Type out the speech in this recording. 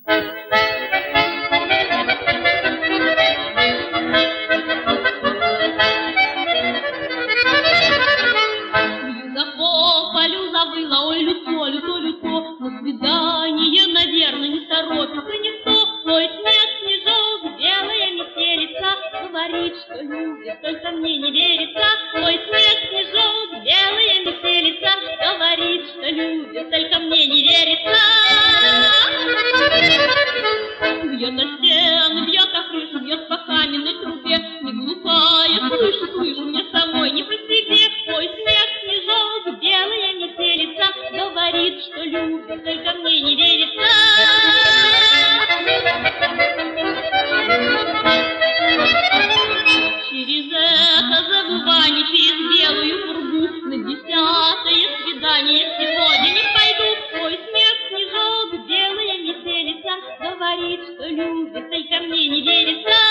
Полю завыла, ой, люто, люто, люто, на свидание, наверное, не торопится никто. Ой, снег, снежок, белая метелица, говорит, что любит, только мне не верится. Ой, снег, снежок, белая метелица, говорит, что любит, только мне не верится. Бьет на стены, бьет на крышу, бьет по каменной трубе. Не глухая, слышу, слышу, мне самой не по себе. Ой, снег, снежок, белая метелица, говорит, что любит, только мне не верится. Через это забывание, через белую пургу, на 10-е свидание сегодня не пойду. Ой, снег, снежок, белая метелица, говорит, что любит, только мне не верится.